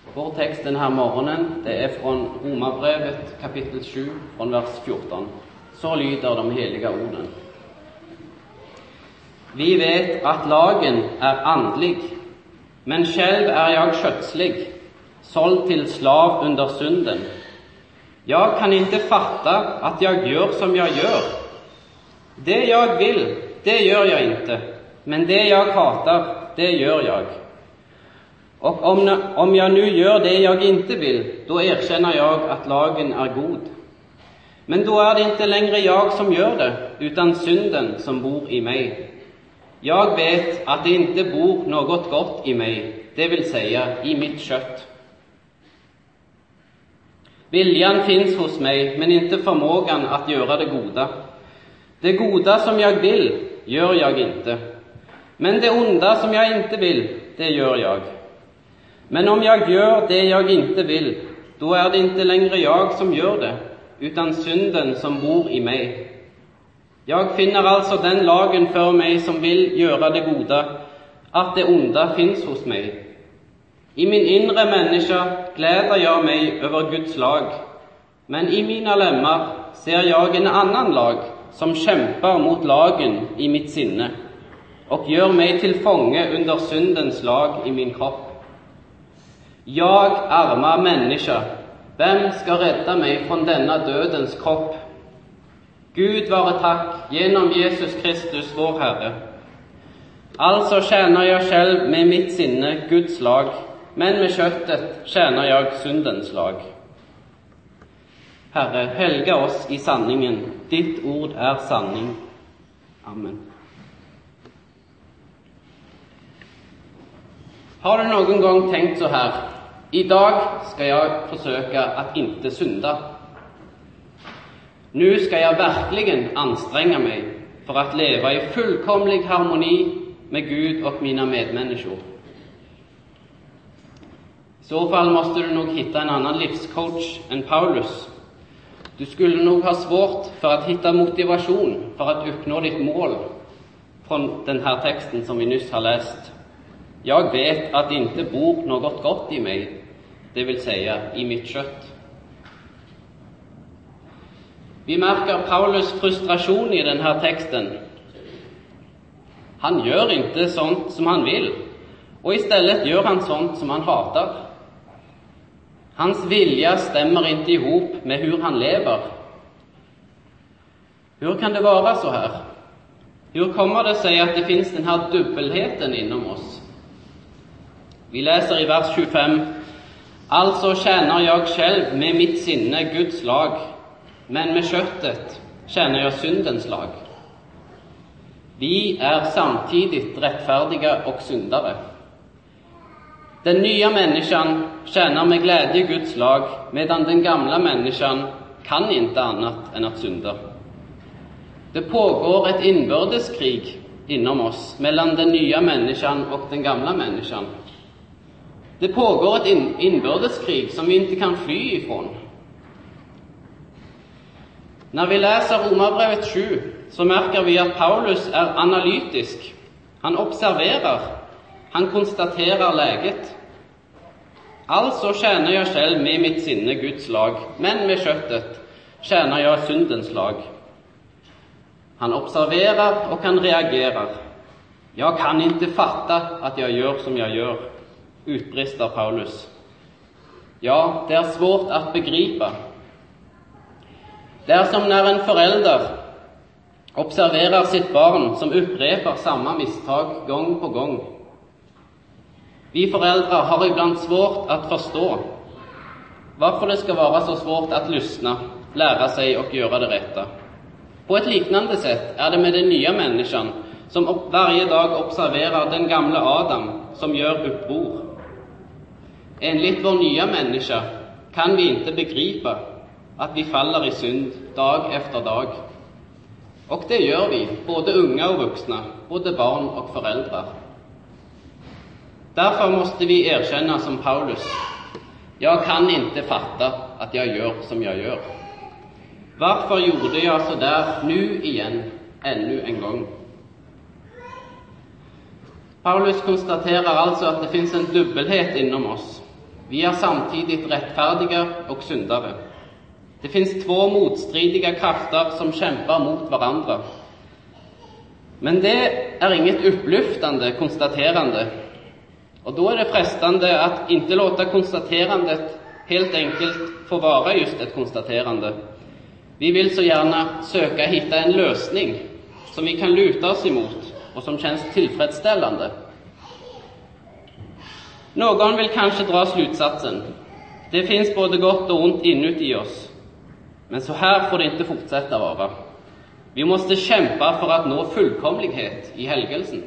Vår tekst denne morgenen, det fra Romerbrevet kapittel 7, fra vers 14. Så lyder de hellige ordene. Vi vet at lagen andlig, men selv jeg kjøtslig, solgt til slav under synden. Jeg kan ikke fatte at jeg gjør som jeg gjør. Det jeg vil, det gjør jeg ikke, men det jeg hater, det gjør jeg. Og om jeg nu gjør det jeg ikke vil, då erkänner jeg at lagen god. Men då det ikke längre jeg som gjør det, utan synden som bor i meg. Jeg vet at det ikke bor noe godt i meg, det vil säga i mitt kjøtt. Viljan finns hos meg, men ikke förmågan att gjøre det gode. Det gode som jeg vil, gjør jeg ikke. Men det onde som jeg ikke vil, det gjør jeg. Men om jeg gjør det jeg ikke vil, då det ikke längre jeg som gjør det, utan synden som bor i meg. Jeg finner altså den lagen for meg som vil gjøre det gode, at det onde finns hos meg. I min inre menneske gleder jeg meg over Guds lag, men i mine lemmer ser jeg en annen lag som kjemper mot lagen i mitt sinne, og gjør meg til fange under syndens lag i min kropp. Jeg arme menneske, hvem skal redde meg fra denne dødens kropp? Gud være takk gjennom Jesus Kristus vår Herre. Altså tjener jeg selv med mitt sinne Guds lag, men med kjøttet tjener jeg syndens lag. Herre, helge oss i sanningen. Ditt ord sanning. Amen. Har du noen gang tenkt så her? I dag skal jeg forsøke at ikke synde. Nå skal jeg virkelig anstrenge meg for at leve i fullkomlig harmoni med Gud og mine medmennesker. I så fall måste du nok hitta en annen livscoach enn Paulus. Du skulle nok ha svårt for å hitta motivasjon for å oppnå ditt mål fra denne teksten som vi nyss har lest. Jeg vet at det ikke bor noe godt i meg, det vil si i mitt kjøtt. Vi merker Paulus frustrasjon i denne teksten. Han gjør ikke sånt som han vil, og i stedet gjør han sånt som han hater. Hans vilja stemmer ikke ihop med hvor han lever. Hvor kan det være så her? Hvor kommer det seg at det finnes denne dubbelheten innom oss? Vi leser i vers 25, altså tjener jeg selv med mitt sinne Guds lag, men med kjøttet tjener jeg syndens lag. Vi samtidig rettferdige og syndere. Den nye mennesken tjener med glede Guds lag, medan den gamle mennesken kan ikke annet enn at synder. Det pågår et innbørdeskrig innom oss, mellom den nye mennesken og den gamle mennesken. Det pågår et innbørdeskrig som vi ikke kan fly ifra. Når vi leser Romerbrevet 7, så merker vi at Paulus analytisk. Han observerer, han konstaterer leget. Altså tjener jeg selv med mitt sinne Guds lag, men med kjøttet tjener jeg syndens lag. Han observerer og han reagerer. Jeg kan ikke fatte at jeg gjør som jeg gjør, utbrister Paulus. Ja, det svårt å begripe. Det som når en forelder observerer sitt barn som upprepar samme misstag gang på gang. Vi foreldre har iblant svårt å forstå hvorfor det skal være så svårt å lysne, lære seg å gjøre det rette. På et liknande sett det med den nye mennesken som hver dag observerer den gamle Adam som gjør oppror. Enligt vår nye menneske kan vi ikke begripe at vi faller i synd dag efter dag. Og det gjør vi, både unge og voksne, både barn og foreldre. Derfor måste vi erkjenne som Paulus. Jeg kan ikke fatte at jeg gjør som jeg gjør. Hvorfor gjorde jeg så der nu igjen, ännu en gang? Paulus konstaterer altså at det finnes en dubbelhet innom oss. Vi er samtidig rettferdige og syndere. Det finnes to motstridige krafter som kjemper mot hverandre. Men det er inget opplyftende konstaterende, og da er det fristende at ikke låte konstaterandet helt enkelt få være just et konstaterende. Vi vil så gjerne søke å hitte en løsning som vi kan lute oss imot, og som kjennes tilfredsstillende. Noen vil kanskje dra slutsatsen: det finnes både godt og ondt inuti oss, men så her får det ikke fortsette å være. Vi måste kjempe for å nå fullkomlighet i helgelsen.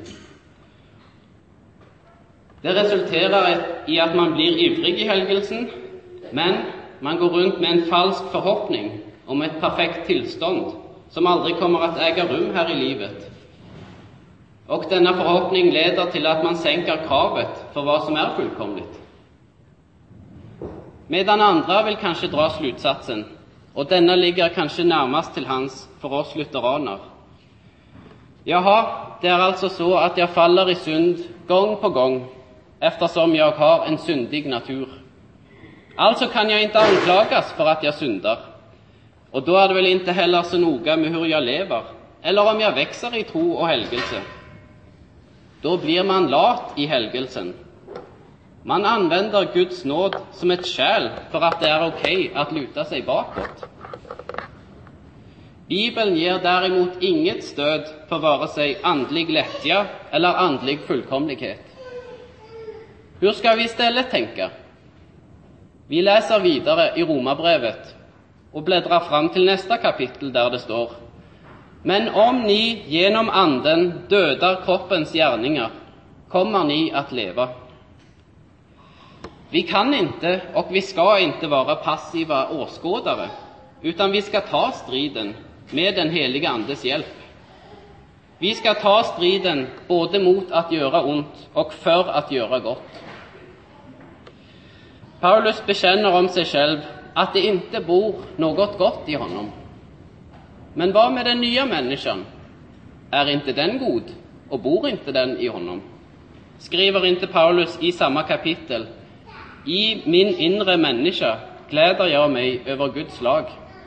Det resulterer i at man blir ivrig i helgelsen, men man går rundt med en falsk forhåpning om et perfekt tilstand som aldri kommer at eie rom her i livet. Og denne forhåpning leder til at man senker kravet for hva som er fullkomligt. Medan andre vil kanskje dra slutsatsen, og denne ligger kanskje nærmest til hans for oss lutheraner. Jaha, det er altså så at jeg faller i synd gang på gang, eftersom jeg har en syndig natur. Altså kan jeg ikke anklages for at jeg synder, og da er det vel ikke heller så noe med hvor jeg lever, eller om jeg vekser i tro og helgelse. Da blir man lat i helgelsen. Man anvender Guds nåd som et skjell for at det er ok at lute seg bakåt. Bibelen gir derimot inget stød for vare seg andlig lettja eller andlig fullkomlighet. Hvor skal vi i stedet tenke? Vi leser videre i Romerbrevet og bläddrar fram til neste kapittel der det står: Men om ni gjennom anden døder kroppens gjerninger, kommer ni at leva. Vi kan ikke, og vi skal ikke være passive åskådere, utan vi skal ta striden med den helige Andes hjelp. Vi skal ta striden både mot at gjøre ondt og for at gjøre godt. Paulus bekjenner om seg selv at det ikke bor noe godt i honom. Men hva med den nye mennesken? Er ikke den god, og bor ikke den i honom? Skriver ikke Paulus i samme kapittel: I min indre menneske gleder jeg meg over Guds lag.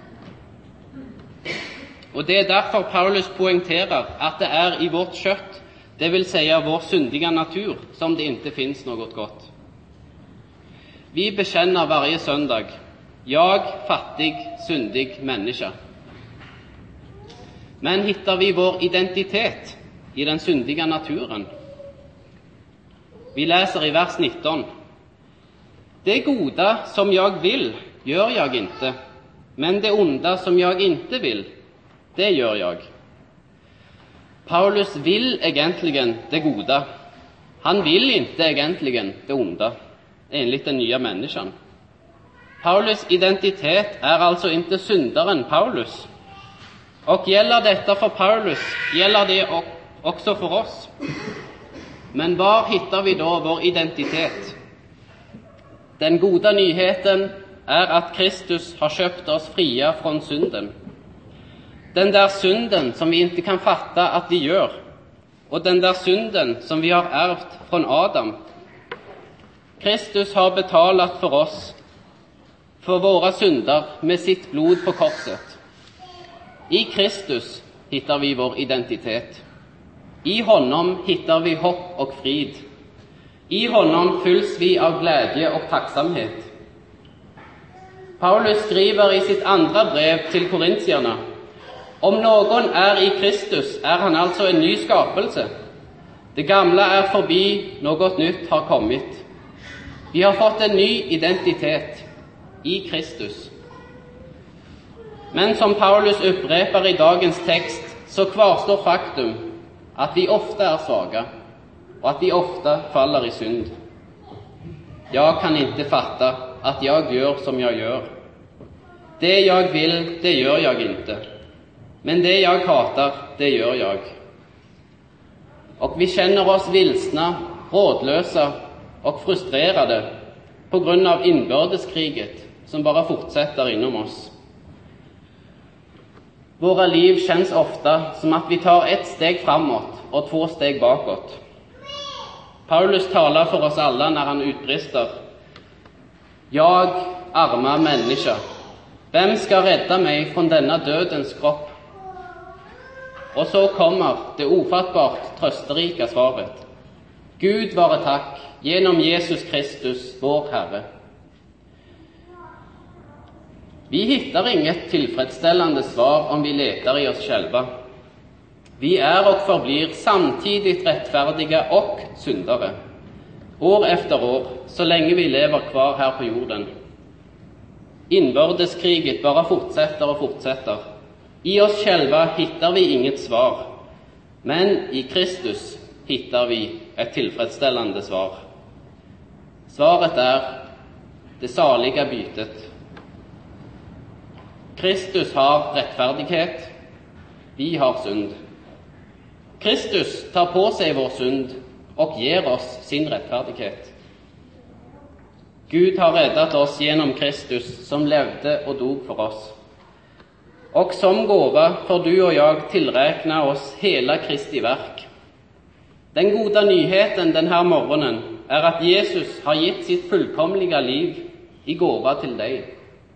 Og det er derfor Paulus poengterer at det er i vårt kjøtt, det vil si vår syndige natur, som det ikke finnes noe godt. Vi bekjenner hver søndag: jeg, fattig, syndig menneske. Men hittar vi vår identitet i den syndige naturen? Vi leser i vers 19: Det gode som jeg vil, gjør jeg ikke, men det onde som jeg ikke vil, det gjør jeg. Paulus vil egentlig det gode. Han vil ikke egentlig det onde, enligt den nye mennesken. Paulus' identitet er altså ikke synderen Paulus. Og gjelder dette for Paulus, gjelder det også for oss. Men hvor hittar vi da vår identitet? Den gode nyheten er at Kristus har kjøpt oss fria fra synden. Den der synden som vi ikke kan fatte at vi gjør, og den der synden som vi har ervt fra Adam. Kristus har betalat for oss, for våre synder, med sitt blod på korset. I Kristus hittar vi vår identitet. I honom hittar vi hopp og frid. I honom fylls vi av glädje og tacksamhet. Paulus skriver i sitt andre brev til korintierne: Om noen er i Kristus, er han altså en ny skapelse. Det gamle er forbi, noe nytt har kommet. Vi har fått en ny identitet i Kristus. Men som Paulus upprepar i dagens tekst, så kvarstår faktum at vi ofte er svage, og at vi ofte faller i synd. Jeg kan ikke fatte at jeg gjør som jeg gjør. Det jeg vil, det gjør jeg ikke. Men det jeg hater, det gjør jeg. Og vi kjenner oss vilsna, rådløse og frustrerede på grunn av innbørdeskriget som bare fortsetter innom oss. Våre liv kjennes ofte som at vi tar ett steg framåt og 2 steg bakåt. Paulus taler for oss alle når han utbrister: Jag, arma människa, vem ska rädda mig från denna dödens kropp? Och så kommer det ofattbart trösterika svaret. Gud vare tack genom Jesus Kristus, vår Herre. Vi hittar inget tillfredsställande svar om vi letar i oss själva. Vi är och förblir samtidigt rättfärdiga och syndare, år efter år, så länge vi lever kvar här på jorden. Inbördeskriget bara fortsätter och fortsätter. I oss själva hittar vi inget svar, men i Kristus hittar vi ett tillfredsställande svar. Svaret är det saliga bytet. Kristus har rättfärdighet, vi har synd. Kristus tar på sig vår synd och ger oss sin rättfärdighet. Gud har räddat oss genom Kristus som levde och dog för oss. Och som gåva får du och jag tillräkna oss hela Kristi verk. Den goda nyheten den här morgonen är att Jesus har gett sitt fullkomliga liv i gåva till dig.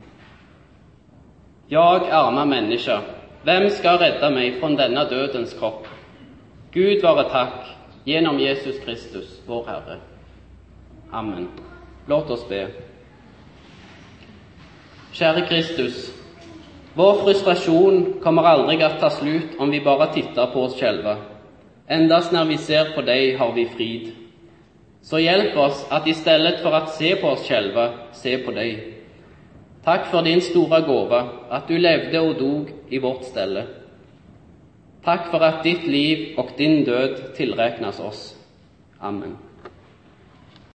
Jag, arma människa, vem ska rädda mig från denna dödens kropp? Gud vare tack genom Jesus Kristus, vår Herre. Amen. Låt oss be. Käre Kristus, vår frustration kommer aldrig att ta slut om vi bara tittar på oss själva. Endast när vi ser på dig har vi frid. Så hjälp oss att istället för att se på oss själva, se på dig. Tack för din stora gåva, att du levde och dog i vårt ställe. Tack för att ditt liv och din död tillräknas oss. Amen.